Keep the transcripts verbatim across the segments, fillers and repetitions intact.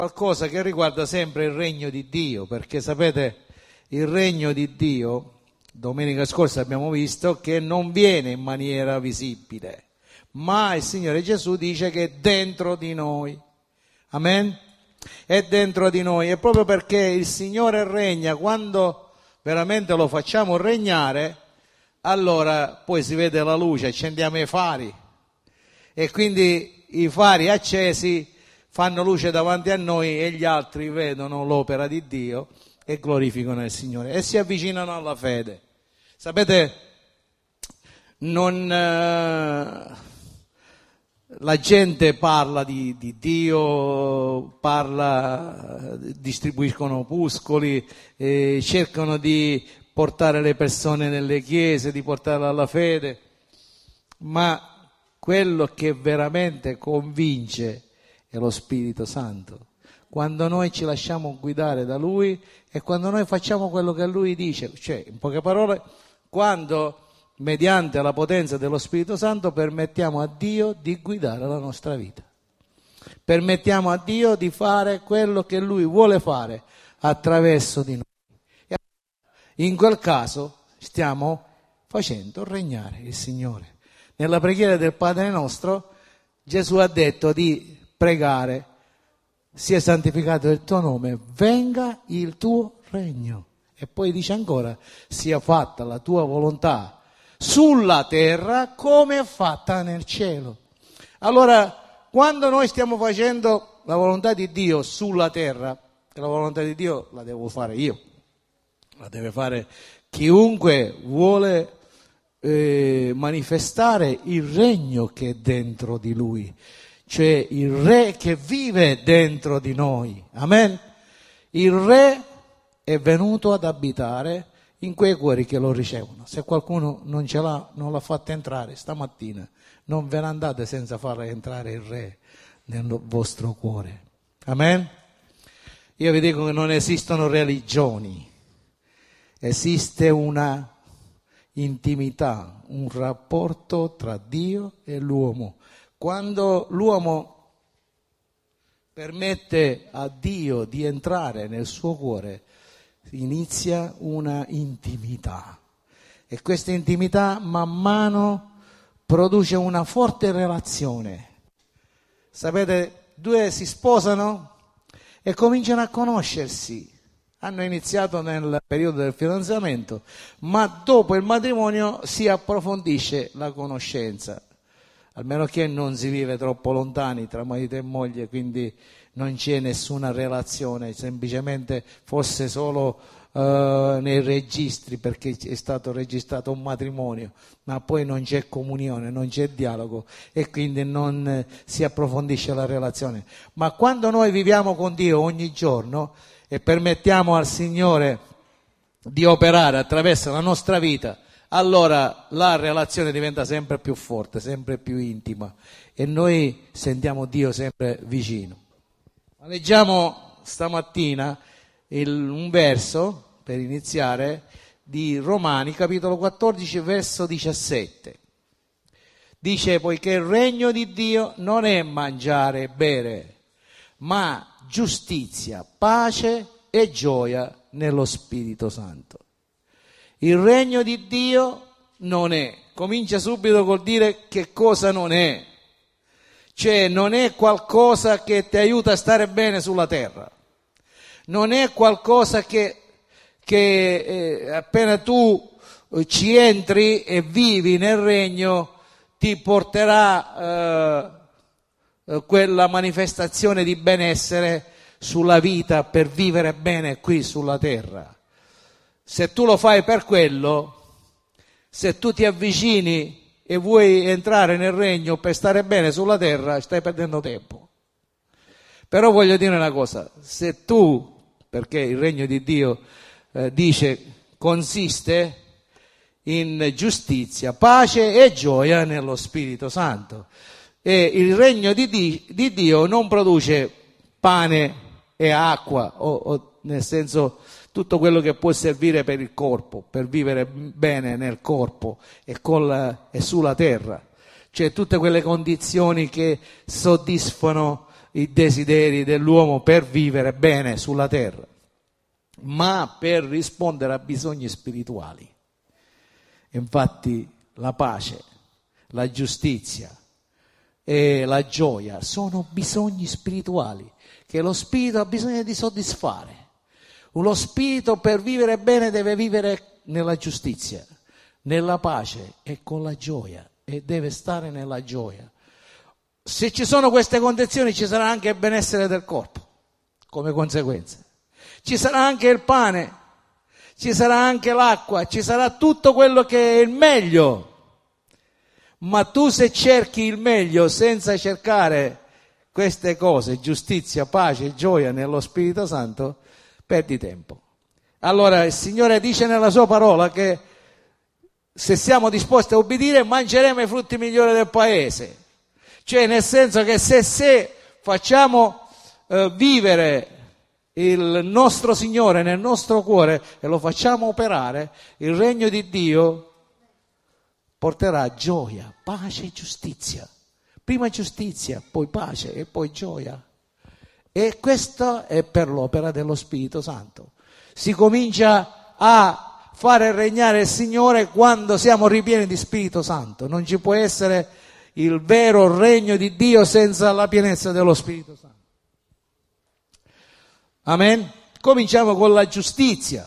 qualcosa che riguarda sempre il regno di Dio, perché sapete, il regno di Dio, domenica scorsa abbiamo visto che non viene in maniera visibile, ma il Signore Gesù dice che è dentro di noi. Amen? È dentro di noi, e proprio perché il Signore regna, quando veramente lo facciamo regnare, allora poi si vede la luce, accendiamo i fari e quindi i fari accesi fanno luce davanti a noi e gli altri vedono l'opera di Dio e glorificano il Signore e si avvicinano alla fede. Sapete, non, eh, la gente parla di, di Dio, parla, distribuiscono opuscoli, eh, cercano di portare le persone nelle chiese, di portarle alla fede, ma quello che veramente convince è lo Spirito Santo. Quando noi ci lasciamo guidare da Lui e quando noi facciamo quello che Lui dice, cioè, in poche parole, quando mediante la potenza dello Spirito Santo permettiamo a Dio di guidare la nostra vita. Permettiamo a Dio di fare quello che Lui vuole fare attraverso di noi. E in quel caso stiamo facendo regnare il Signore. Nella preghiera del Padre nostro Gesù ha detto di pregare: sia santificato il tuo nome, venga il tuo regno. E poi dice ancora: sia fatta la tua volontà sulla terra come è fatta nel cielo. Allora, quando noi stiamo facendo la volontà di Dio sulla terra, la volontà di Dio la devo fare io, la deve fare chiunque vuole eh, manifestare il regno che è dentro di lui, cioè il Re che vive dentro di noi. Amen? Il Re è venuto ad abitare in quei cuori che lo ricevono. Se qualcuno non ce l'ha, non l'ha fatta entrare stamattina, non ve ne andate senza far entrare il Re nel vostro cuore. Amen? Io vi dico che non esistono religioni, esiste una intimità, un rapporto tra Dio e l'uomo. Quando l'uomo permette a Dio di entrare nel suo cuore, inizia una intimità e questa intimità man mano produce una forte relazione. Sapete, due si sposano e cominciano a conoscersi. Hanno iniziato nel periodo del fidanzamento, ma dopo il matrimonio si approfondisce la conoscenza. Almeno che non si vive troppo lontani tra marito e moglie, quindi non c'è nessuna relazione, semplicemente fosse solo uh, nei registri, perché è stato registrato un matrimonio, ma poi non c'è comunione, non c'è dialogo e quindi non eh, si approfondisce la relazione. Ma quando noi viviamo con Dio ogni giorno e permettiamo al Signore di operare attraverso la nostra vita, allora la relazione diventa sempre più forte, sempre più intima e noi sentiamo Dio sempre vicino. Leggiamo stamattina il, un verso, per iniziare, di Romani, capitolo quattordici, verso diciassette. Dice: poiché il regno di Dio non è mangiare e bere, ma giustizia, pace e gioia nello Spirito Santo. Il regno di Dio non è, comincia subito col dire che cosa non è, cioè non è qualcosa che ti aiuta a stare bene sulla terra, non è qualcosa che, che eh, appena tu ci entri e vivi nel regno ti porterà eh, quella manifestazione di benessere sulla vita per vivere bene qui sulla terra. Se tu lo fai per quello, se tu ti avvicini e vuoi entrare nel regno per stare bene sulla terra, stai perdendo tempo. Però voglio dire una cosa: se tu, perché il regno di Dio eh, dice consiste in giustizia, pace e gioia nello Spirito Santo, e il regno di, di, di Dio non produce pane e acqua, o, o nel senso tutto quello che può servire per il corpo, per vivere bene nel corpo e, con la, e sulla terra, cioè tutte quelle condizioni che soddisfano i desideri dell'uomo per vivere bene sulla terra, ma per rispondere a bisogni spirituali. Infatti la pace, la giustizia e la gioia sono bisogni spirituali che lo spirito ha bisogno di soddisfare. Lo spirito per vivere bene deve vivere nella giustizia, nella pace e con la gioia, e deve stare nella gioia. Se ci sono queste condizioni ci sarà anche il benessere del corpo come conseguenza, ci sarà anche il pane, ci sarà anche l'acqua, ci sarà tutto quello che è il meglio. Ma tu, se cerchi il meglio senza cercare queste cose, giustizia, pace e gioia nello Spirito Santo, perdi tempo. Allora il Signore dice nella sua parola che se siamo disposti a obbedire mangeremo i frutti migliori del paese. Cioè, nel senso che se, se facciamo eh, vivere il nostro Signore nel nostro cuore e lo facciamo operare, il regno di Dio porterà gioia, pace e giustizia. Prima giustizia, poi pace e poi gioia. E questo è per l'opera dello Spirito Santo. Si comincia a fare regnare il Signore quando siamo ripieni di Spirito Santo. Non ci può essere il vero regno di Dio senza la pienezza dello Spirito Santo. Amen? Cominciamo con la giustizia.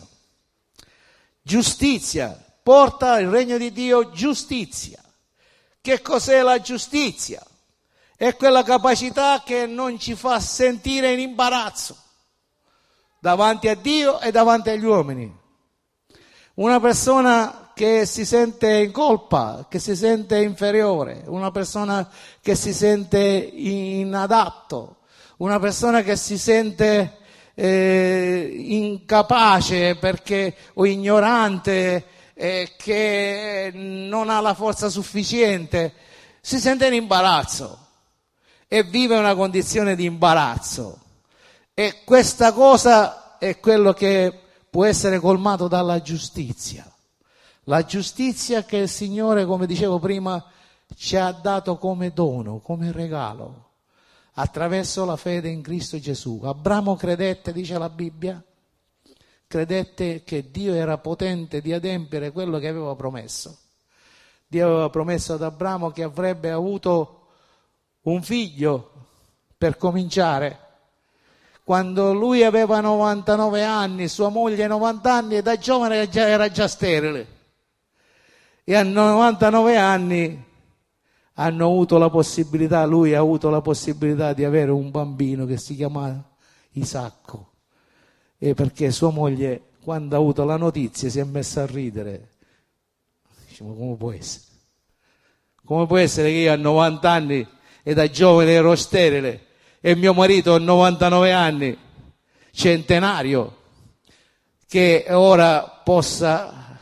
Giustizia porta il regno di Dio giustizia. Che cos'è la giustizia? È quella capacità che non ci fa sentire in imbarazzo davanti a Dio e davanti agli uomini. Una persona che si sente in colpa, che si sente inferiore, una persona che si sente inadatto, una persona che si sente eh, incapace perché, o ignorante, eh, che non ha la forza sufficiente, si sente in imbarazzo e vive una condizione di imbarazzo. E questa cosa è quello che può essere colmato dalla giustizia. La giustizia che il Signore, come dicevo prima, ci ha dato come dono, come regalo, attraverso la fede in Cristo Gesù. Abramo credette, dice la Bibbia, credette che Dio era potente di adempiere quello che aveva promesso. Dio aveva promesso ad Abramo che avrebbe avuto un figlio per cominciare. Quando lui aveva novantanove anni, sua moglie novanta anni, e da giovane era già, era già sterile. E a novantanove anni hanno avuto la possibilità, lui ha avuto la possibilità di avere un bambino che si chiama Isacco. E perché sua moglie, quando ha avuto la notizia, si è messa a ridere. Dice, ma come può essere? Come può essere che io a novanta anni e da giovane ero sterile e mio marito a novantanove anni, centenario, che ora possa,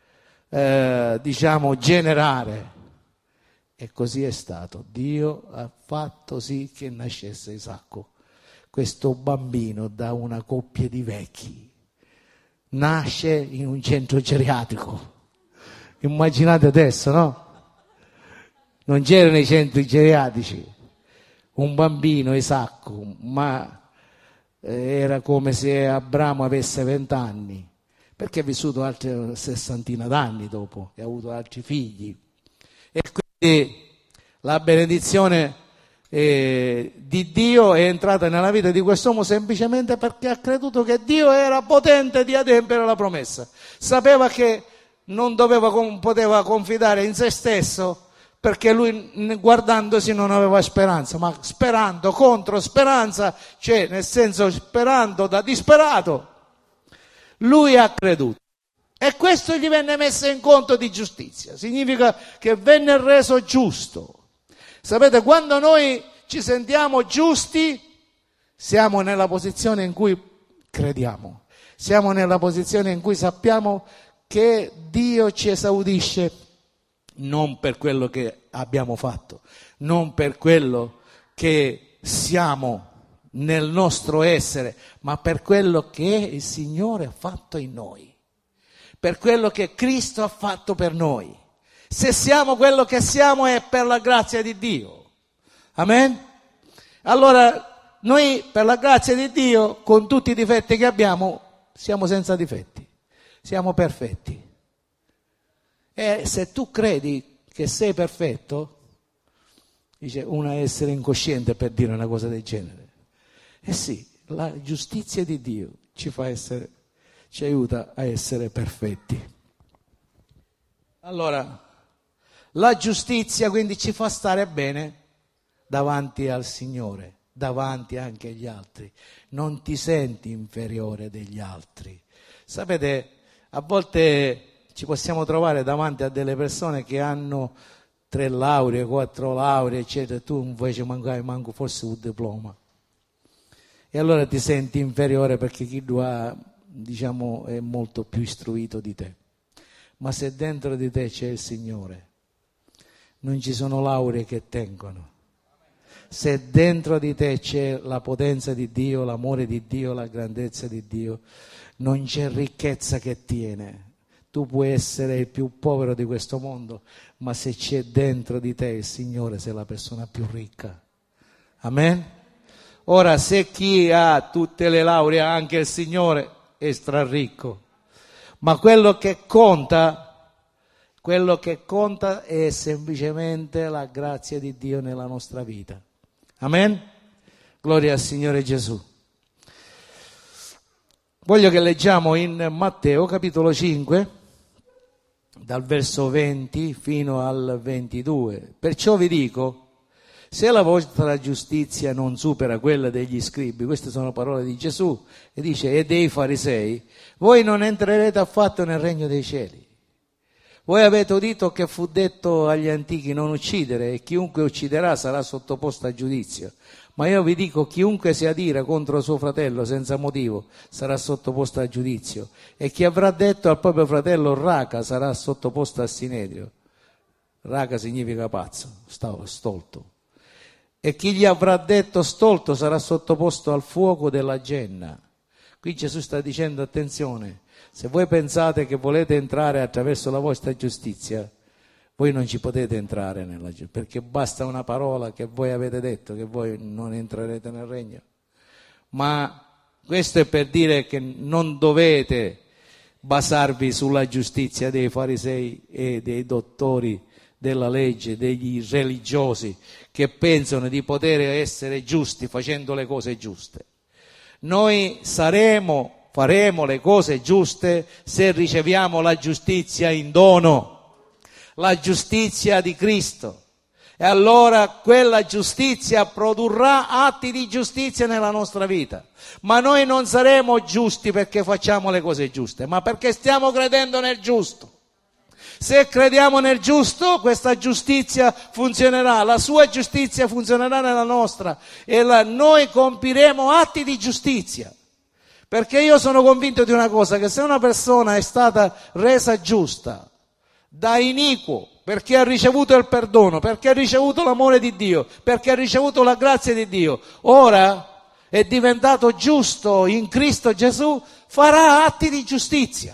eh, diciamo, generare? E così è stato. Dio ha fatto sì che nascesse Isacco, questo bambino da una coppia di vecchi. Nasce in un centro geriatrico. Immaginate adesso, no? Non c'erano i centri geriatrici. Un bambino, Isacco, ma era come se Abramo avesse vent'anni, perché ha vissuto altre sessantina d'anni dopo e ha avuto altri figli. E quindi la benedizione eh, di Dio è entrata nella vita di quest'uomo semplicemente perché ha creduto che Dio era potente di adempiere la promessa. Sapeva che non doveva, poteva confidare in se stesso, perché lui guardandosi non aveva speranza, ma sperando contro speranza, cioè nel senso sperando da disperato, lui ha creduto. E questo gli venne messo in conto di giustizia, significa che venne reso giusto. Sapete, quando noi ci sentiamo giusti, siamo nella posizione in cui crediamo, siamo nella posizione in cui sappiamo che Dio ci esaudisce non per quello che abbiamo fatto, non per quello che siamo nel nostro essere, ma per quello che il Signore ha fatto in noi, per quello che Cristo ha fatto per noi. Se siamo quello che siamo è per la grazia di Dio. Amen? Allora noi per la grazia di Dio, con tutti i difetti che abbiamo, siamo senza difetti, siamo perfetti. E se tu credi che sei perfetto, dice una essere incosciente per dire una cosa del genere. Eh sì, la giustizia di Dio ci fa essere, ci aiuta a essere perfetti. Allora, la giustizia quindi ci fa stare bene davanti al Signore, davanti anche agli altri. Non ti senti inferiore degli altri. Sapete, a volte ci possiamo trovare davanti a delle persone che hanno tre lauree, quattro lauree, eccetera, e tu invece manco, manco forse un diploma. E allora ti senti inferiore perché chi lo ha, diciamo, è molto più istruito di te. Ma se dentro di te c'è il Signore, non ci sono lauree che tengono. Se dentro di te c'è la potenza di Dio, l'amore di Dio, la grandezza di Dio, non c'è ricchezza che tiene. Tu puoi essere il più povero di questo mondo, ma se c'è dentro di te il Signore, sei la persona più ricca. Amen? Ora, se chi ha tutte le lauree ha anche il Signore, è straricco. Ma quello che conta, quello che conta è semplicemente la grazia di Dio nella nostra vita. Amen? Gloria al Signore Gesù. Voglio che leggiamo in Matteo capitolo cinque, dal verso venti fino al ventidue. Perciò vi dico, se la vostra giustizia non supera quella degli scribi, queste sono parole di Gesù, e dice, e dei farisei, voi non entrerete affatto nel regno dei cieli. Voi avete udito che fu detto agli antichi non uccidere, e chiunque ucciderà sarà sottoposto a giudizio. Ma io vi dico, chiunque si adira contro suo fratello senza motivo sarà sottoposto a giudizio, e chi avrà detto al proprio fratello raca sarà sottoposto al sinedrio. Raca significa pazzo, stolto. E chi gli avrà detto stolto sarà sottoposto al fuoco della genna. Qui Gesù sta dicendo, attenzione, se voi pensate che volete entrare attraverso la vostra giustizia, voi non ci potete entrare nella giustizia, perché basta una parola che voi avete detto che voi non entrerete nel regno. Ma questo è per dire che non dovete basarvi sulla giustizia dei farisei e dei dottori della legge, degli religiosi che pensano di poter essere giusti facendo le cose giuste. Noi saremo, faremo le cose giuste se riceviamo la giustizia in dono, la giustizia di Cristo. E allora quella giustizia produrrà atti di giustizia nella nostra vita. Ma noi non saremo giusti perché facciamo le cose giuste, ma perché stiamo credendo nel giusto. Se crediamo nel giusto, questa giustizia funzionerà, la sua giustizia funzionerà nella nostra e la, noi compiremo atti di giustizia. Perché io sono convinto di una cosa, che se una persona è stata resa giusta da iniquo, perché ha ricevuto il perdono, perché ha ricevuto l'amore di Dio, perché ha ricevuto la grazia di Dio, ora è diventato giusto in Cristo Gesù, farà atti di giustizia.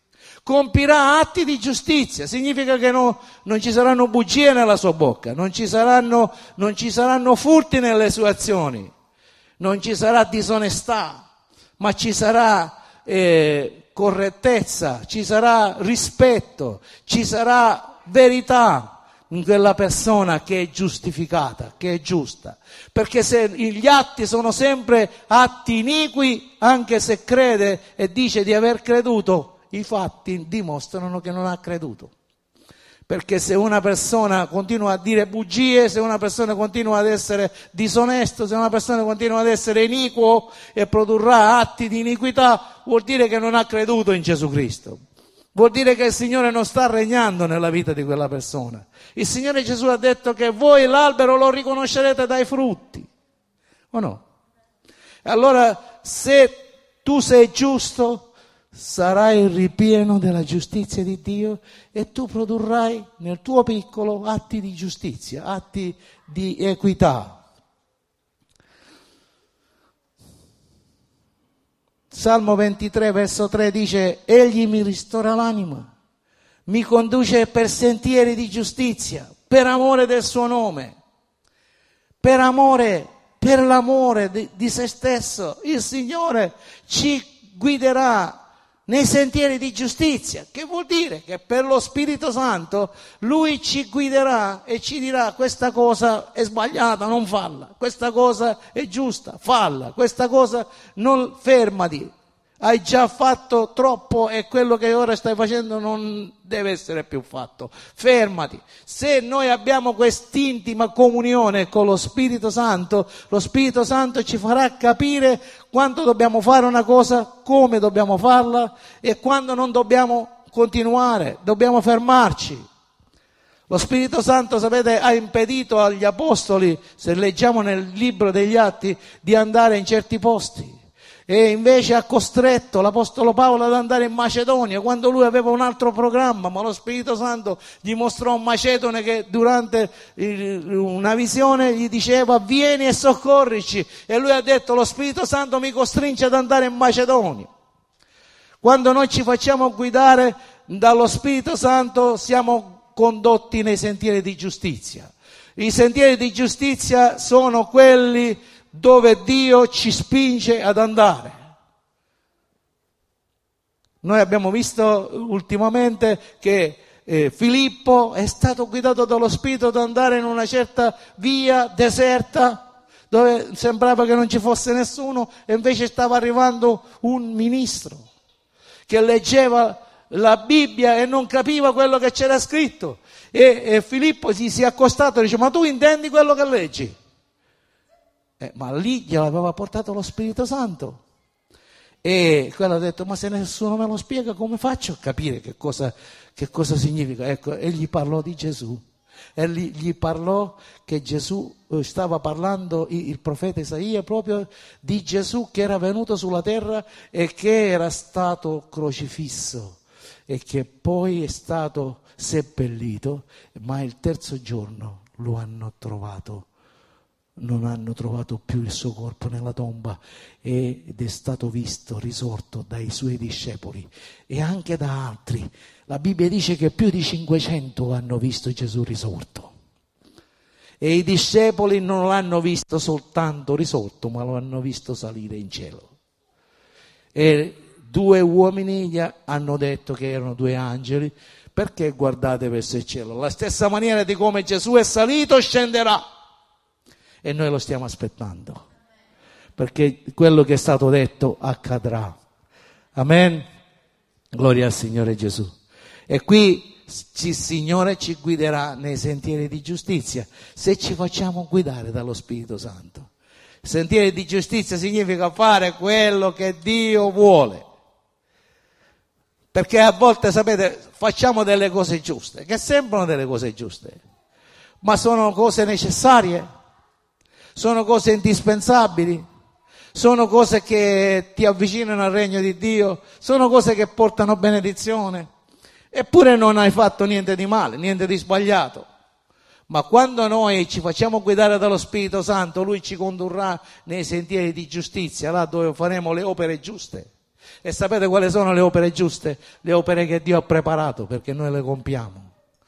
Compirà atti di giustizia, significa che no, non ci saranno bugie nella sua bocca, non ci saranno, non ci saranno furti nelle sue azioni, non ci sarà disonestà, ma ci sarà eh, correttezza, ci sarà rispetto, ci sarà verità in quella persona che è giustificata, che è giusta. Perché se gli atti sono sempre atti iniqui, anche se crede e dice di aver creduto, i fatti dimostrano che non ha creduto. Perché se una persona continua a dire bugie, se una persona continua ad essere disonesto, se una persona continua ad essere iniquo e produrrà atti di iniquità, vuol dire che non ha creduto in Gesù Cristo. Vuol dire che il Signore non sta regnando nella vita di quella persona. Il Signore Gesù ha detto che voi l'albero lo riconoscerete dai frutti. O no? E allora, se tu sei giusto, sarai il ripieno della giustizia di Dio e tu produrrai nel tuo piccolo atti di giustizia, atti di equità. Salmo ventitré, verso tre dice: Egli mi ristora l'anima, mi conduce per sentieri di giustizia, per amore del suo nome. Per amore per l'amore di, di se stesso. Il Signore ci guiderà nei sentieri di giustizia, che vuol dire che per lo Spirito Santo Lui ci guiderà e ci dirà: questa cosa è sbagliata, non falla, questa cosa è giusta, falla, questa cosa non, fermati, hai già fatto troppo e quello che ora stai facendo non deve essere più fatto, fermati. Se noi abbiamo quest'intima comunione con lo Spirito Santo, lo Spirito Santo ci farà capire quando dobbiamo fare una cosa, come dobbiamo farla e quando non dobbiamo continuare, dobbiamo fermarci. Lo Spirito Santo, sapete, ha impedito agli apostoli, se leggiamo nel libro degli Atti, di andare in certi posti. E invece ha costretto l'Apostolo Paolo ad andare in Macedonia quando lui aveva un altro programma, ma lo Spirito Santo gli mostrò un macedone che durante una visione gli diceva: vieni e soccorrici, e lui ha detto: lo Spirito Santo mi costringe ad andare in Macedonia. Quando noi ci facciamo guidare dallo Spirito Santo siamo condotti nei sentieri di giustizia. I sentieri di giustizia sono quelli dove Dio ci spinge ad andare. Noi abbiamo visto ultimamente che eh, Filippo è stato guidato dallo Spirito ad andare in una certa via deserta dove sembrava che non ci fosse nessuno, e invece stava arrivando un ministro che leggeva la Bibbia e non capiva quello che c'era scritto, e, e Filippo si, si è accostato e dice: ma tu intendi quello che leggi? Eh, ma lì gliel'aveva portato lo Spirito Santo, e quello ha detto: ma se nessuno me lo spiega, come faccio a capire che cosa, che cosa significa? Ecco, e gli parlò di Gesù, e gli, gli parlò che Gesù stava parlando, il profeta Isaia, proprio di Gesù che era venuto sulla terra e che era stato crocifisso e che poi è stato seppellito, ma il terzo giorno lo hanno trovato. Non hanno trovato più il suo corpo nella tomba, ed è stato visto risorto dai suoi discepoli e anche da altri. La Bibbia dice che più di cinquecento hanno visto Gesù risorto, e i discepoli non l'hanno visto soltanto risorto, ma lo hanno visto salire in cielo. E due uomini gli hanno detto che erano due angeli: perché guardate verso il cielo? La stessa maniera di come Gesù è salito scenderà. E noi lo stiamo aspettando, perché quello che è stato detto accadrà. Amen? Gloria al Signore Gesù. E qui il Signore ci guiderà nei sentieri di giustizia se ci facciamo guidare dallo Spirito Santo. Sentieri di giustizia significa fare quello che Dio vuole. Perché a volte, sapete, facciamo delle cose giuste, che sembrano delle cose giuste, ma sono cose necessarie. Sono cose indispensabili, sono cose che ti avvicinano al regno di Dio, sono cose che portano benedizione, eppure non hai fatto niente di male, niente di sbagliato. Ma quando noi ci facciamo guidare dallo Spirito Santo, Lui ci condurrà nei sentieri di giustizia, là dove faremo le opere giuste. E sapete quali sono le opere giuste? Le opere che Dio ha preparato perché noi le compiamo.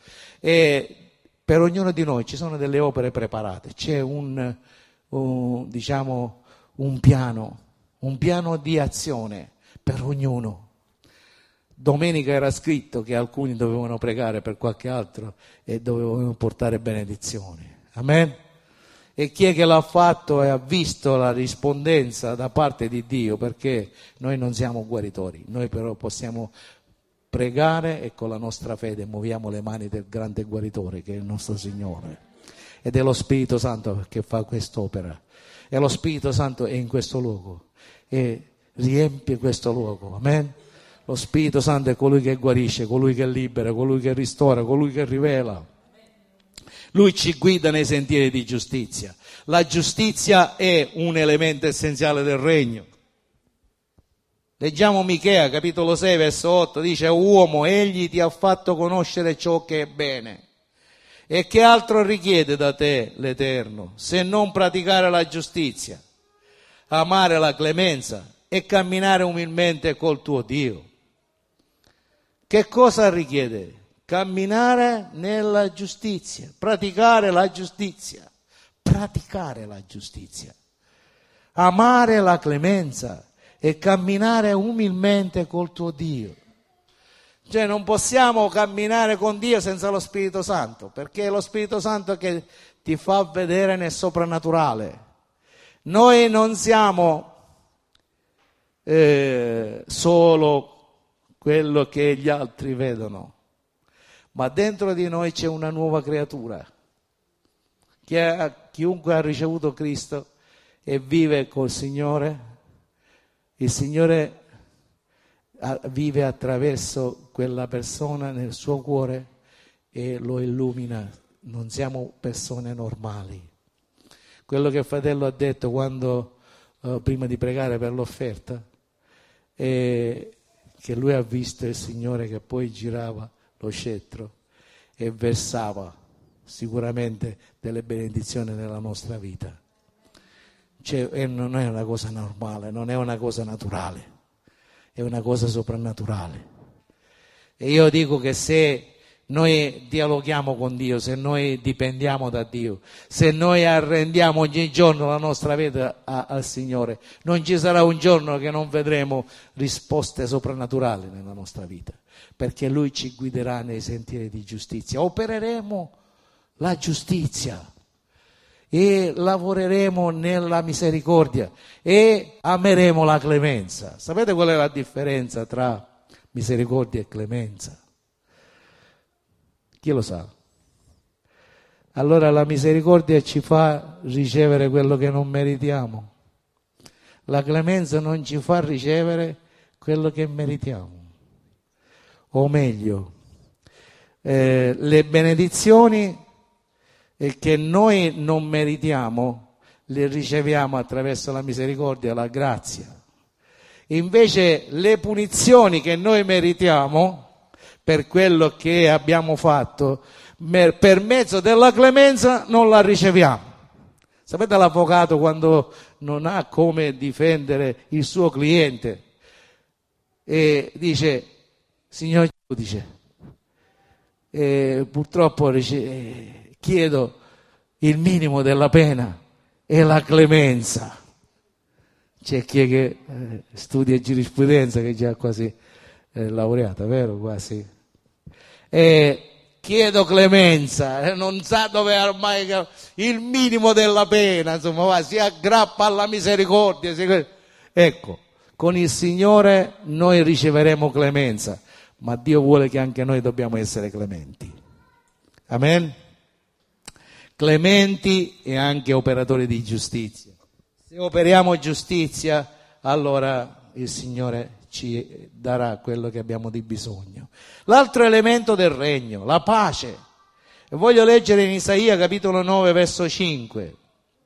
E per ognuno di noi ci sono delle opere preparate, c'è un, un, diciamo, un piano, un piano di azione per ognuno. Domenica era scritto che alcuni dovevano pregare per qualche altro e dovevano portare benedizioni. Amen? E chi è che l'ha fatto e ha visto la rispondenza da parte di Dio, perché noi non siamo guaritori, noi però possiamo pregare e con la nostra fede muoviamo le mani del grande guaritore che è il nostro Signore, ed è lo Spirito Santo che fa quest'opera, e lo Spirito Santo è in questo luogo e riempie questo luogo. Amen? Lo Spirito Santo è colui che guarisce, colui che libera, colui che ristora, colui che rivela. Lui ci guida nei sentieri di giustizia. La giustizia è un elemento essenziale del regno. Leggiamo Michea, capitolo sei, verso otto, dice: uomo, egli ti ha fatto conoscere ciò che è bene. E che altro richiede da te l'Eterno, se non praticare la giustizia, amare la clemenza e camminare umilmente col tuo Dio? Che cosa richiede? Camminare nella giustizia, praticare la giustizia, praticare la giustizia. amare la clemenza e camminare umilmente col tuo Dio. Cioè non possiamo camminare con Dio senza lo Spirito Santo, perché è lo Spirito Santo che ti fa vedere nel soprannaturale. Noi non siamo eh, solo quello che gli altri vedono, ma dentro di noi c'è una nuova creatura. Che chiunque ha ricevuto Cristo e vive col Signore, il Signore vive attraverso quella persona nel suo cuore e lo illumina. Non siamo persone normali. Quello che il fratello ha detto quando eh, prima di pregare per l'offerta è che lui ha visto il Signore che poi girava lo scettro e versava sicuramente delle benedizioni nella nostra vita. Cioè, e non è una cosa normale, non è una cosa naturale, è una cosa soprannaturale. E io dico che se noi dialoghiamo con Dio, se noi dipendiamo da Dio, se noi arrendiamo ogni giorno la nostra vita a, al Signore, non ci sarà un giorno che non vedremo risposte soprannaturali nella nostra vita, perché Lui ci guiderà nei sentieri di giustizia. Opereremo la giustizia e lavoreremo nella misericordia e ameremo la clemenza. Sapete qual è la differenza tra misericordia e clemenza? Chi lo sa? Allora la misericordia ci fa ricevere quello che non meritiamo. La clemenza non ci fa ricevere quello che meritiamo. O meglio, eh, le benedizioni che noi non meritiamo le riceviamo attraverso la misericordia e la grazia. Invece le punizioni che noi meritiamo per quello che abbiamo fatto, per mezzo della clemenza non la riceviamo. Sapete l'avvocato quando non ha come difendere il suo cliente e dice: signor giudice, eh, purtroppo eh, chiedo il minimo della pena e la clemenza. C'è chi che eh, studia giurisprudenza che è già quasi eh, laureata, vero? Quasi. E chiedo clemenza, non sa dove ormai il minimo della pena, insomma, va, si aggrappa alla misericordia. Si... Ecco, con il Signore noi riceveremo clemenza, ma Dio vuole che anche noi dobbiamo essere clementi. Amen? Clementi e anche operatori di giustizia. Se operiamo giustizia, allora il Signore ci darà quello che abbiamo di bisogno. L'altro elemento del regno, la pace. Voglio leggere in Isaia capitolo nove verso cinque,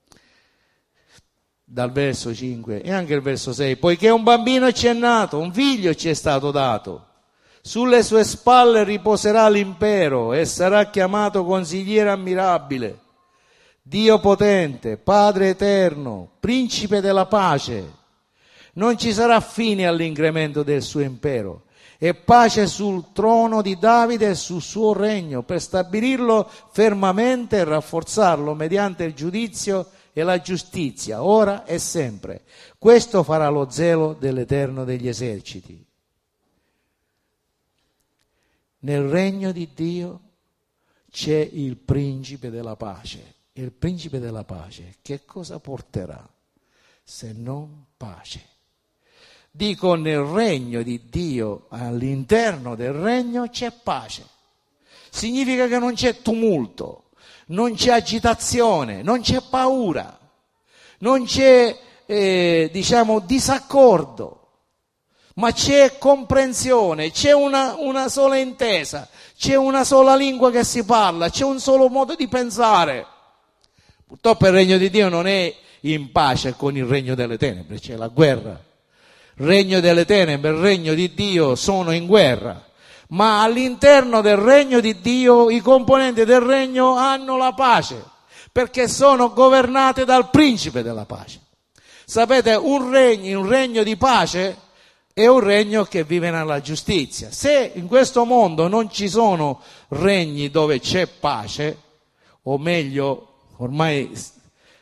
dal verso cinque e anche il verso sei. Poiché un bambino ci è nato, un figlio ci è stato dato, sulle sue spalle riposerà l'impero e sarà chiamato consigliere ammirabile, Dio potente, Padre eterno, principe della pace. Non ci sarà fine all'incremento del suo impero e pace sul trono di Davide e sul suo regno, per stabilirlo fermamente e rafforzarlo mediante il giudizio e la giustizia, ora e sempre. Questo farà lo zelo dell'Eterno degli eserciti. Nel regno di Dio c'è il principe della pace. E il principe della pace che cosa porterà se non pace? Dico, nel regno di Dio, all'interno del regno c'è pace. Significa che non c'è tumulto, non c'è agitazione, non c'è paura, non c'è, eh, diciamo, disaccordo, ma c'è comprensione, c'è una, una sola intesa, c'è una sola lingua che si parla, c'è un solo modo di pensare. Purtroppo il regno di Dio non è in pace con il regno delle tenebre, c'è la guerra. Il regno delle tenebre e il regno di Dio sono in guerra, ma all'interno del regno di Dio i componenti del regno hanno la pace, perché sono governate dal principe della pace. Sapete, un regno, un regno di pace è un regno che vive nella giustizia. Se in questo mondo non ci sono regni dove c'è pace, o meglio, ormai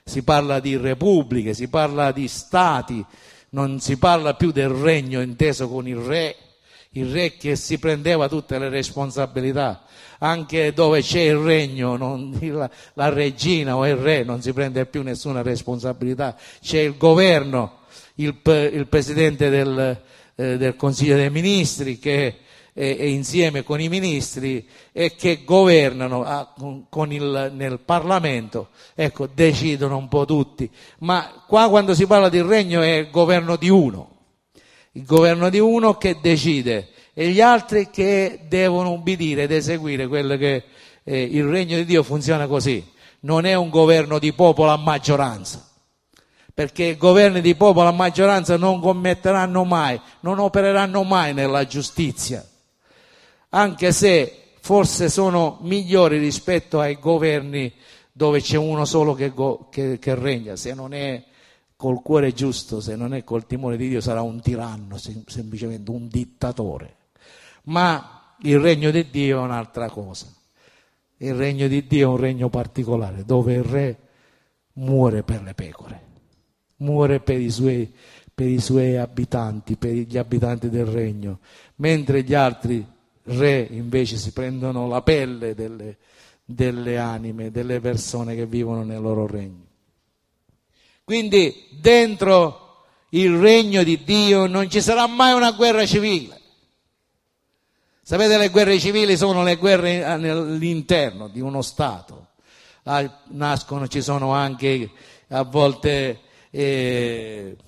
si parla di repubbliche, si parla di stati, non si parla più del regno inteso con il re, il re che si prendeva tutte le responsabilità. Anche dove c'è il regno, non, la, la regina o il re non si prende più nessuna responsabilità, c'è il governo, il, il presidente del, eh, del Consiglio dei Ministri che è, è insieme con i ministri e che governano a, con, con il, nel Parlamento, ecco, decidono un po' tutti, ma qua quando si parla di regno è il governo di uno, il governo di uno che decide e gli altri che devono ubbidire ed eseguire quello che eh, il regno di Dio funziona così. Non è un governo di popolo a maggioranza, perché governi di popolo a maggioranza non commetteranno mai, non opereranno mai nella giustizia, anche se forse sono migliori rispetto ai governi dove c'è uno solo che, go, che, che regna. Se non è col cuore giusto, se non è col timore di Dio, sarà un tiranno, sem- semplicemente un dittatore. Ma il regno di Dio è un'altra cosa. Il regno di Dio è un regno particolare, dove il re muore per le pecore, muore per i suoi, per i suoi abitanti, per gli abitanti del regno, mentre gli altri re invece si prendono la pelle delle, delle anime, delle persone che vivono nel loro regno. Quindi dentro il regno di Dio non ci sarà mai una guerra civile. Sapete, le guerre civili sono le guerre all'interno di uno Stato. Ah, nascono, ci sono anche a volte, eh,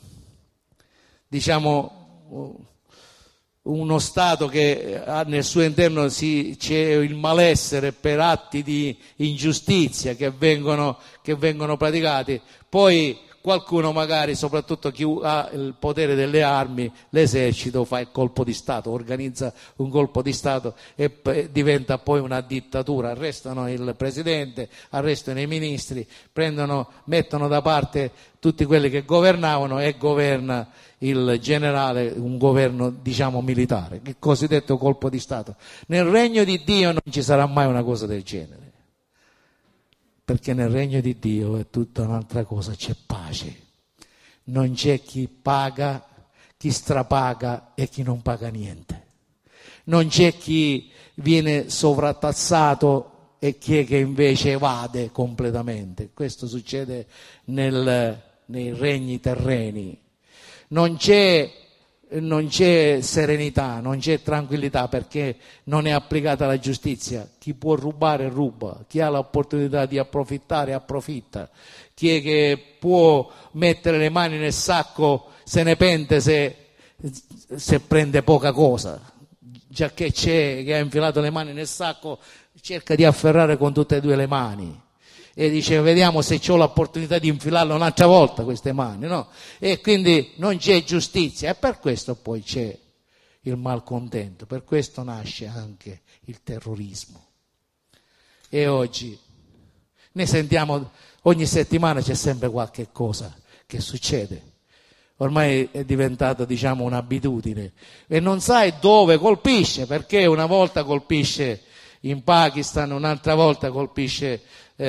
diciamo, uno Stato che ha nel suo interno si, c'è il malessere per atti di ingiustizia che vengono, che vengono praticati. Poi qualcuno magari, soprattutto chi ha il potere delle armi, l'esercito, fa il colpo di Stato, organizza un colpo di Stato e p- diventa poi una dittatura. Arrestano il presidente, arrestano i ministri, prendono, mettono da parte tutti quelli che governavano e governa il generale, un governo diciamo militare, il cosiddetto colpo di Stato. Nel regno di Dio non ci sarà mai una cosa del genere. Perché nel regno di Dio è tutta un'altra cosa, c'è pace. Non c'è chi paga, chi strapaga e chi non paga niente. Non c'è chi viene sovrattassato e chi è che invece evade completamente. Questo succede nel, nei regni terreni. Non c'è, non c'è serenità, non c'è tranquillità perché non è applicata la giustizia. Chi può rubare ruba, chi ha l'opportunità di approfittare approfitta, chi è che può mettere le mani nel sacco se ne pente se, se prende poca cosa, già che c'è che ha infilato le mani nel sacco cerca di afferrare con tutte e due le mani e dice vediamo se ho l'opportunità di infilarlo un'altra volta queste mani, no? E quindi non c'è giustizia e per questo poi c'è il malcontento, per questo nasce anche il terrorismo. E oggi ne sentiamo, ogni settimana c'è sempre qualche cosa che succede, ormai è diventata diciamo un'abitudine e non sai dove colpisce, perché una volta colpisce in Pakistan, un'altra volta colpisce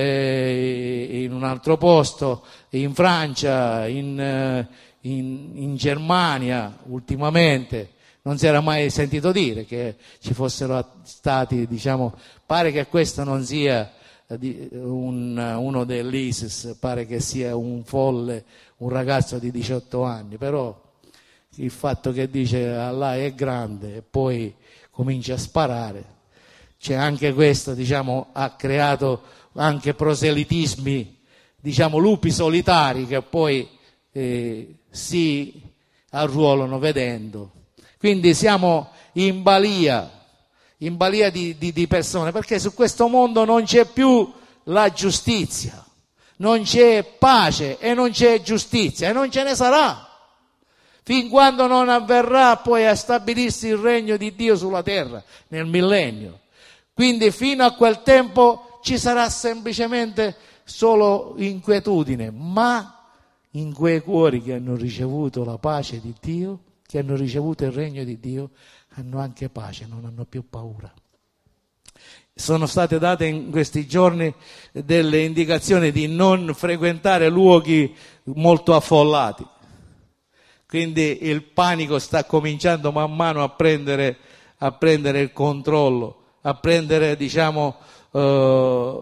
eh, in un altro posto, in Francia, in, eh, in, in Germania ultimamente. Non si era mai sentito dire che ci fossero stati, diciamo, pare che questo non sia un, uno dell'ISIS, pare che sia un folle, un ragazzo di diciotto anni, però il fatto che dice Allah è grande e poi comincia a sparare, c'è anche questo, diciamo, ha creato anche proselitismi, diciamo lupi solitari che poi eh, si arruolano vedendo. Quindi siamo in balia, in balia di, di, di persone, perché su questo mondo non c'è più la giustizia, non c'è pace e non c'è giustizia e non ce ne sarà, fin quando non avverrà poi a stabilirsi il regno di Dio sulla terra nel millennio. Quindi fino a quel tempo ci sarà semplicemente solo inquietudine, ma in quei cuori che hanno ricevuto la pace di Dio, che hanno ricevuto il regno di Dio, hanno anche pace, non hanno più paura. sono state date in questi giorni delle indicazioni di non frequentare luoghi molto affollati. Quindi il panico sta cominciando man mano a prendere, a prendere il controllo, a prendere, diciamo, eh,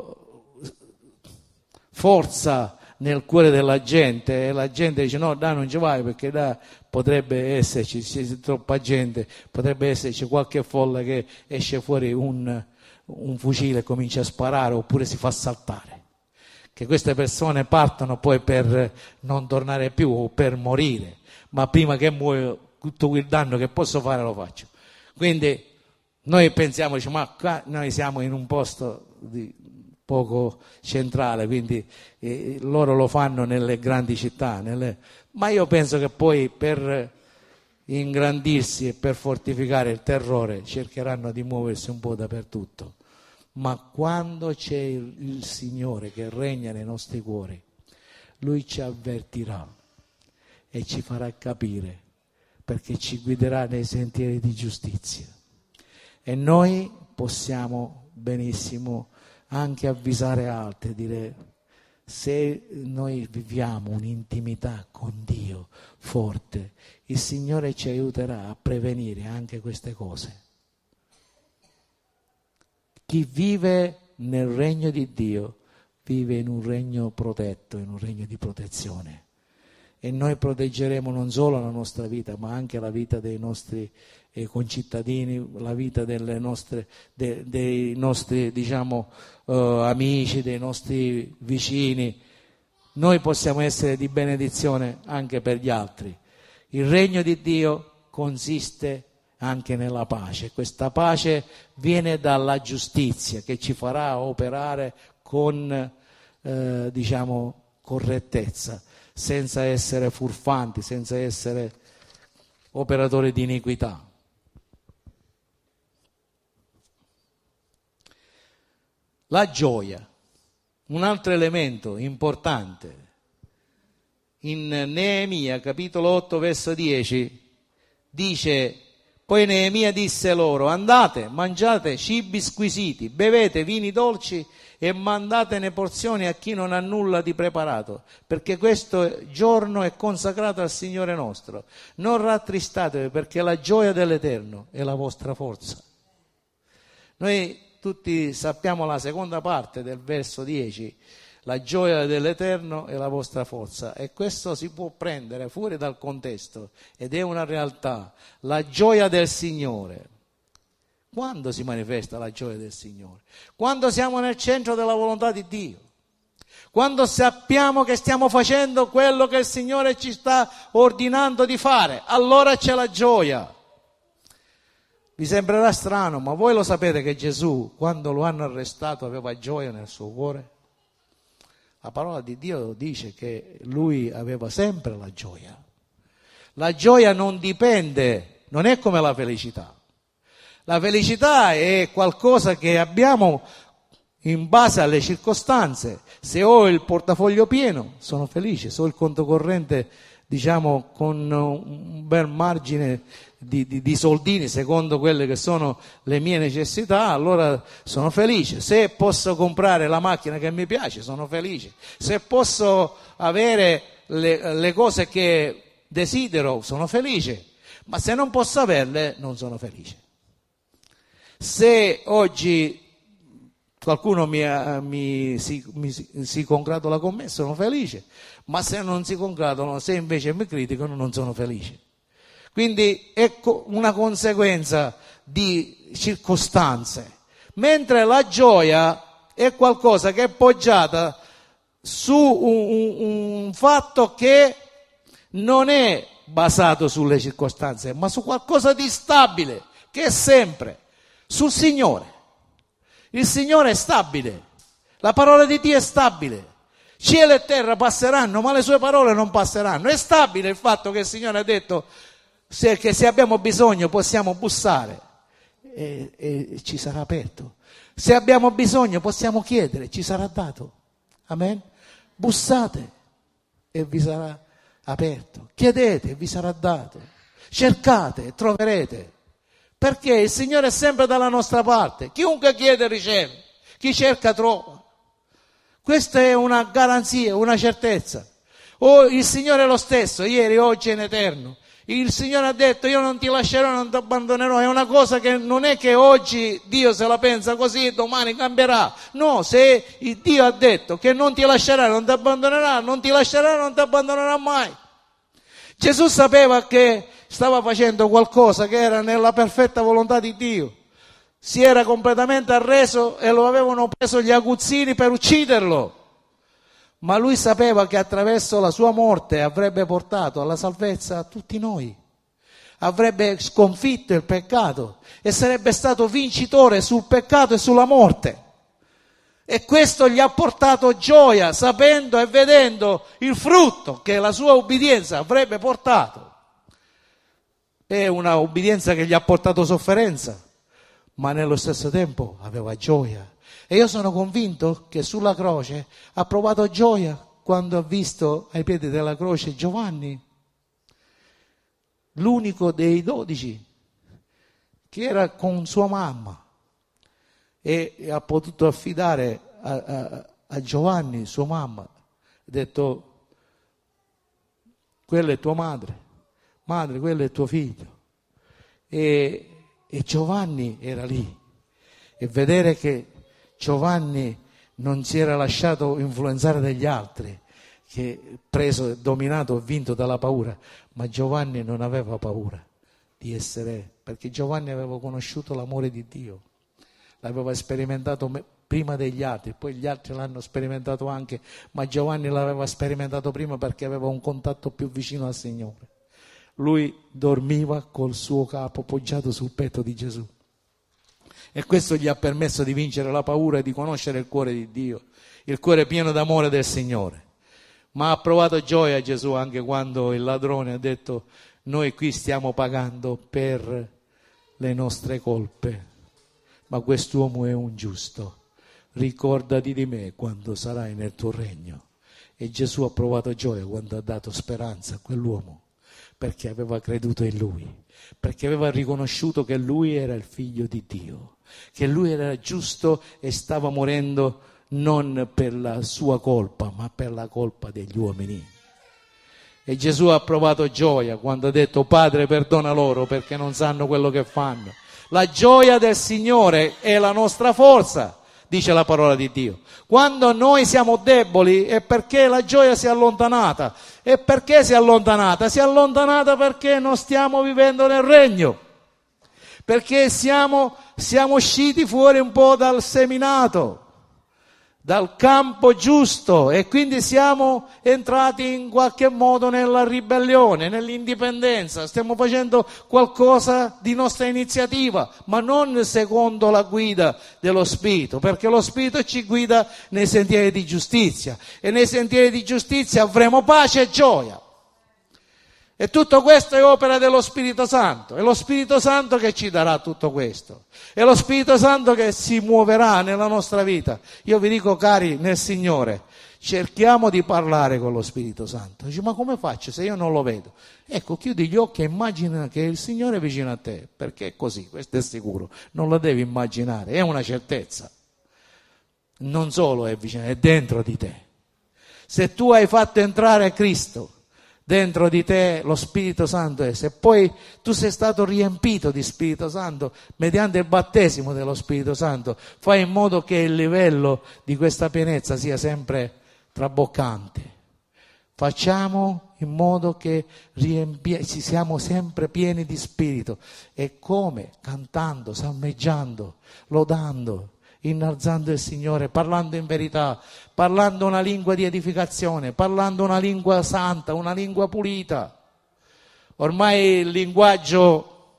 forza nel cuore della gente, e la gente dice no, da non ci vai perché da potrebbe esserci, c'è troppa gente, potrebbe esserci qualche folla che esce fuori un, un fucile e comincia a sparare, oppure si fa saltare, che queste persone partono poi per non tornare più o per morire, ma prima che muoio tutto quel danno che posso fare lo faccio. Quindi noi pensiamo, ma qua noi siamo in un posto di poco centrale, quindi eh, loro lo fanno nelle grandi città, nelle... ma io penso che poi per ingrandirsi e per fortificare il terrore cercheranno di muoversi un po' dappertutto. Ma quando c'è il, il Signore che regna nei nostri cuori, Lui ci avvertirà e ci farà capire, perché ci guiderà nei sentieri di giustizia. E noi possiamo benissimo anche avvisare altri, dire: se noi viviamo un'intimità con Dio forte, il Signore ci aiuterà a prevenire anche queste cose. Chi vive nel regno di Dio vive in un regno protetto, in un regno di protezione. E noi proteggeremo non solo la nostra vita, ma anche la vita dei nostri eh, concittadini, la vita delle nostre, de, dei nostri, diciamo, eh, amici, dei nostri vicini. Noi possiamo essere di benedizione anche per gli altri. Il regno di Dio consiste anche nella pace. Questa pace viene dalla giustizia che ci farà operare con, eh, diciamo, correttezza, senza essere furfanti, senza essere operatori di iniquità. La gioia, un altro elemento importante. In Neemia, capitolo otto, verso dieci, dice: poi Neemia disse loro: andate, mangiate cibi squisiti, bevete vini dolci e mandatene porzioni a chi non ha nulla di preparato, perché questo giorno è consacrato al Signore nostro. Non rattristatevi, perché la gioia dell'Eterno è la vostra forza. Noi tutti sappiamo la seconda parte del verso dieci: la gioia dell'Eterno è la vostra forza, e questo si può prendere fuori dal contesto ed è una realtà. La gioia del Signore. Quando si manifesta la gioia del Signore? Quando siamo nel centro della volontà di Dio, quando sappiamo che stiamo facendo quello che il Signore ci sta ordinando di fare, allora c'è la gioia. Vi sembrerà strano, ma voi lo sapete che Gesù, quando lo hanno arrestato, aveva gioia nel suo cuore? La parola di Dio dice che lui aveva sempre la gioia. La gioia non dipende, non è come la felicità. La felicità è qualcosa che abbiamo in base alle circostanze. Se ho il portafoglio pieno, sono felice. Se ho il conto corrente, diciamo, con un bel margine di, di, di soldini secondo quelle che sono le mie necessità, allora sono felice. Se posso comprare la macchina che mi piace, sono felice. Se posso avere le, le cose che desidero, sono felice. Ma se non posso averle, non sono felice. Se oggi qualcuno mi, mi, si, mi si congratula con me, sono felice, ma se non si congratulano, se invece mi criticano, non sono felice. Quindi è una conseguenza di circostanze, mentre la gioia è qualcosa che è poggiata su un, un, un fatto che non è basato sulle circostanze, ma su qualcosa di stabile, che è sempre sul Signore. Il Signore è stabile, la parola di Dio è stabile. Cielo e terra passeranno, ma le sue parole non passeranno. È stabile il fatto che il Signore ha detto se, che se abbiamo bisogno possiamo bussare e, e ci sarà aperto. Se abbiamo bisogno possiamo chiedere, ci sarà dato. Amen? Bussate e vi sarà aperto. Chiedete e vi sarà dato. Cercate e troverete. Perché il Signore è sempre dalla nostra parte. Chiunque chiede riceve, chi cerca trova. Questa è una garanzia, una certezza. Oh, il Signore è lo stesso, ieri, oggi e in eterno. Il Signore ha detto: io non ti lascerò, non ti abbandonerò. È una cosa che non è che oggi Dio se la pensa così, domani cambierà. No, se Dio ha detto che non ti lascerà, non ti abbandonerà, non ti lascerà, non ti abbandonerà mai. Gesù sapeva che stava facendo qualcosa che era nella perfetta volontà di Dio. Si era completamente arreso e lo avevano preso gli aguzzini per ucciderlo. Ma lui sapeva che attraverso la sua morte avrebbe portato alla salvezza a tutti noi. Avrebbe sconfitto il peccato e sarebbe stato vincitore sul peccato e sulla morte. E questo gli ha portato gioia, sapendo e vedendo il frutto che la sua obbedienza avrebbe portato. È una obbedienza che gli ha portato sofferenza, ma nello stesso tempo aveva gioia. E io sono convinto che sulla croce ha provato gioia quando ha visto ai piedi della croce Giovanni, l'unico dei dodici, che era con sua mamma, e ha potuto affidare a, a, a Giovanni, sua mamma, ha detto: quella è tua madre, madre, quello è tuo figlio. E, e Giovanni era lì, e vedere che Giovanni non si era lasciato influenzare dagli altri, che preso, dominato, vinto dalla paura, ma Giovanni non aveva paura di essere, perché Giovanni aveva conosciuto l'amore di Dio, l'aveva sperimentato prima degli altri, poi gli altri l'hanno sperimentato anche, ma Giovanni l'aveva sperimentato prima perché aveva un contatto più vicino al Signore. Lui dormiva col suo capo poggiato sul petto di Gesù. E questo gli ha permesso di vincere la paura e di conoscere il cuore di Dio, il cuore pieno d'amore del Signore. Ma ha provato gioia Gesù anche quando il ladrone ha detto: noi qui stiamo pagando per le nostre colpe, ma quest'uomo è un giusto. Ricordati di me quando sarai nel tuo regno. E Gesù ha provato gioia quando ha dato speranza a quell'uomo, perché aveva creduto in lui, perché aveva riconosciuto che lui era il figlio di Dio, che lui era giusto e stava morendo non per la sua colpa, ma per la colpa degli uomini. E Gesù ha provato gioia quando ha detto: Padre, perdona loro perché non sanno quello che fanno. La gioia del Signore è la nostra forza, dice la parola di Dio. Quando noi siamo deboli è perché la gioia si è allontanata. E perché si è allontanata? Si è allontanata perché non stiamo vivendo nel regno, perché siamo, siamo usciti fuori un po' dal seminato, dal campo giusto, e quindi siamo entrati in qualche modo nella ribellione, nell'indipendenza. Stiamo facendo qualcosa di nostra iniziativa, ma non secondo la guida dello Spirito, perché lo Spirito ci guida nei sentieri di giustizia, e nei sentieri di giustizia avremo pace e gioia. E tutto questo è opera dello Spirito Santo, è lo Spirito Santo che ci darà tutto questo, è lo Spirito Santo che si muoverà nella nostra vita. Io vi dico, cari nel Signore, cerchiamo di parlare con lo Spirito Santo. Dici: ma come faccio se io non lo vedo? Ecco, chiudi gli occhi e immagina che il Signore è vicino a te, perché è così, questo è sicuro, non lo devi immaginare, è una certezza. Non solo è vicino, è dentro di te. Se tu hai fatto entrare Cristo dentro di te, lo Spirito Santo è. Se poi tu sei stato riempito di Spirito Santo mediante il battesimo dello Spirito Santo, fai in modo che il livello di questa pienezza sia sempre traboccante. Facciamo in modo che riempie, ci siamo sempre pieni di Spirito. E come? Cantando, salmeggiando, lodando, innalzando il Signore, parlando in verità, parlando una lingua di edificazione, parlando una lingua santa, una lingua pulita. Ormai il linguaggio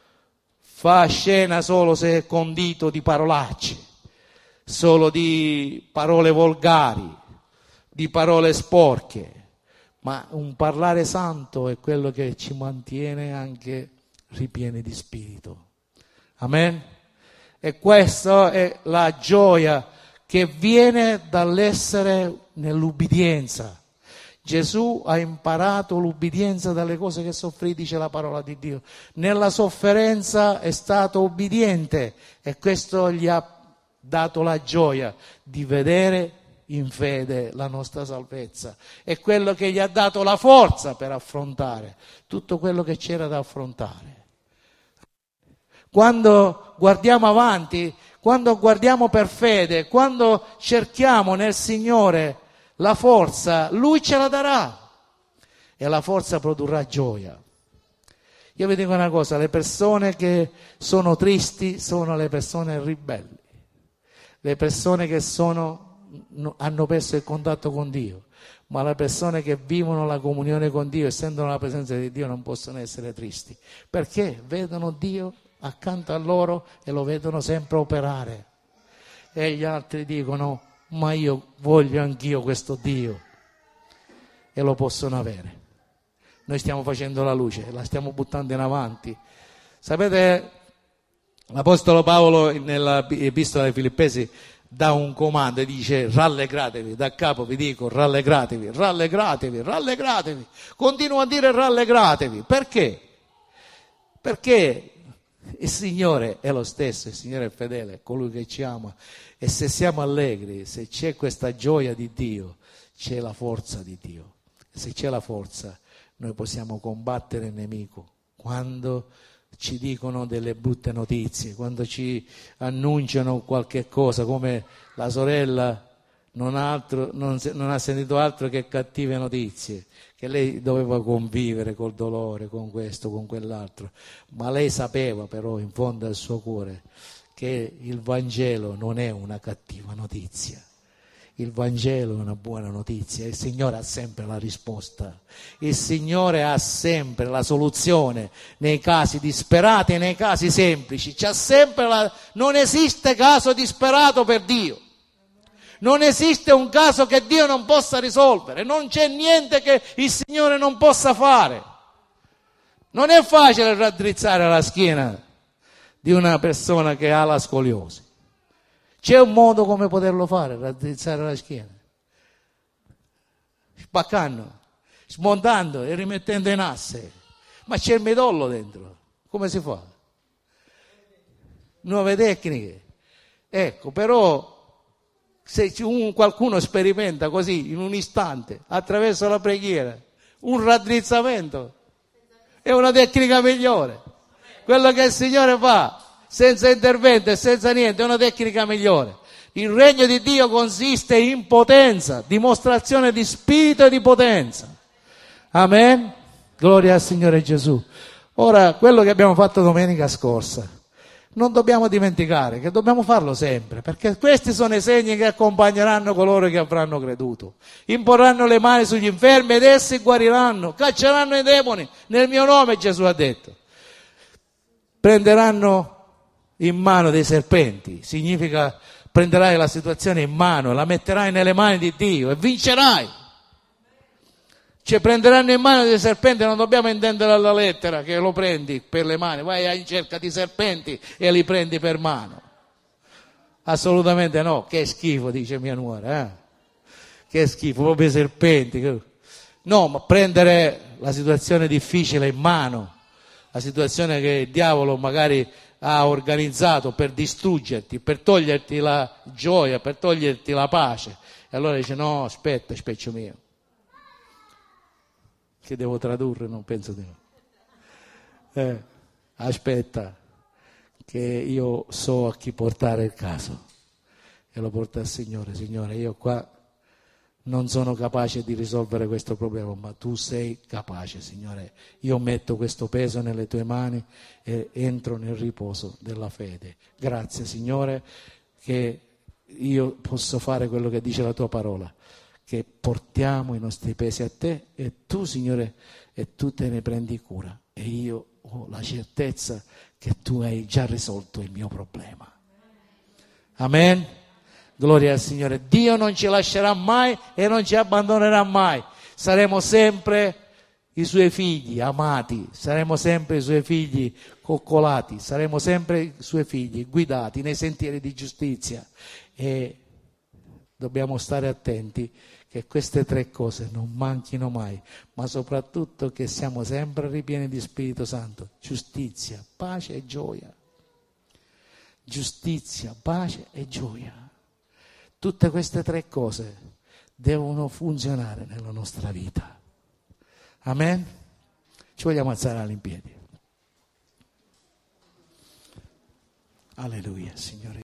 fa scena solo se è condito di parolacce, solo di parole volgari, di parole sporche, ma un parlare santo è quello che ci mantiene anche ripieni di spirito. Amen? E questa è la gioia che viene dall'essere nell'ubbidienza. Gesù ha imparato l'ubbidienza dalle cose che soffrì, dice la parola di Dio. Nella sofferenza è stato ubbidiente e questo gli ha dato la gioia di vedere in fede la nostra salvezza. È quello che gli ha dato la forza per affrontare tutto quello che c'era da affrontare. Quando guardiamo avanti, quando guardiamo per fede, quando cerchiamo nel Signore la forza, Lui ce la darà e la forza produrrà gioia. Io vi dico una cosa, le persone che sono tristi sono le persone ribelli, le persone che sono, hanno perso il contatto con Dio, ma le persone che vivono la comunione con Dio e sentono la presenza di Dio non possono essere tristi, perché vedono Dio accanto a loro e lo vedono sempre operare. E gli altri dicono: ma io voglio anch'io questo Dio, e lo possono avere. Noi stiamo facendo la luce, la stiamo buttando in avanti. Sapete, l'Apostolo Paolo nella Epistola ai Filippesi dà un comando e dice: rallegratevi, da capo vi dico rallegratevi, rallegratevi, rallegratevi, continuo a dire rallegratevi. Perché? Perché il Signore è lo stesso, il Signore è fedele, è colui che ci ama, e se siamo allegri, se c'è questa gioia di Dio, c'è la forza di Dio. Se c'è la forza, noi possiamo combattere il nemico. Quando ci dicono delle brutte notizie, quando ci annunciano qualche cosa, come la sorella non ha, altro, non, non ha sentito altro che cattive notizie, che lei doveva convivere col dolore, con questo, con quell'altro, ma lei sapeva però in fondo al suo cuore che il Vangelo non è una cattiva notizia. Il Vangelo è una buona notizia, il Signore ha sempre la risposta, il Signore ha sempre la soluzione nei casi disperati e nei casi semplici, c'ha sempre la... non esiste caso disperato per Dio, non esiste un caso che Dio non possa risolvere, non c'è niente che il Signore non possa fare. Non è facile raddrizzare la schiena di una persona che ha la scoliosi. C'è un modo come poterlo fare, raddrizzare la schiena? Spaccando, smontando e rimettendo in asse. Ma c'è il midollo dentro. Come si fa? Nuove tecniche. Ecco, però se un, qualcuno sperimenta così in un istante, attraverso la preghiera, un raddrizzamento, è una tecnica migliore. Quello che il Signore fa senza intervento e senza niente è una tecnica migliore. Il regno di Dio consiste in potenza, dimostrazione di spirito e di potenza. Amen? Gloria al Signore Gesù. Ora, quello che abbiamo fatto domenica scorsa, non dobbiamo dimenticare che dobbiamo farlo sempre, perché questi sono i segni che accompagneranno coloro che avranno creduto. Imporranno le mani sugli infermi ed essi guariranno, cacceranno i demoni nel mio nome, Gesù ha detto. Prenderanno in mano dei serpenti, significa prenderai la situazione in mano, la metterai nelle mani di Dio e vincerai. Cioè prenderanno in mano dei serpenti, non dobbiamo intendere alla lettera che lo prendi per le mani, vai in cerca di serpenti e li prendi per mano. Assolutamente no, che schifo, dice mia nuora, eh? Che schifo, proprio i serpenti. No, ma prendere la situazione difficile in mano, la situazione che il diavolo magari ha organizzato per distruggerti, per toglierti la gioia, per toglierti la pace. E allora dice: no, aspetta, specchio mio, che devo tradurre, non penso di no. Eh, aspetta, che io so a chi portare il caso, e lo porta al Signore. Signore, io qua non sono capace di risolvere questo problema, ma tu sei capace, Signore. Io metto questo peso nelle tue mani e entro nel riposo della fede. Grazie, Signore, che io posso fare quello che dice la tua parola, che portiamo i nostri pesi a te e tu, Signore, e tu te ne prendi cura. E io ho la certezza che tu hai già risolto il mio problema. Amen. Gloria al Signore. Dio non ci lascerà mai e non ci abbandonerà mai. Saremo sempre i suoi figli amati, saremo sempre i suoi figli coccolati, saremo sempre i suoi figli guidati nei sentieri di giustizia. E dobbiamo stare attenti che queste tre cose non manchino mai, ma soprattutto che siamo sempre ripieni di Spirito Santo, giustizia, pace e gioia. Giustizia, pace e gioia. Tutte queste tre cose devono funzionare nella nostra vita. Amen? Ci vogliamo alzare all'impiedi. Alleluia, Signore.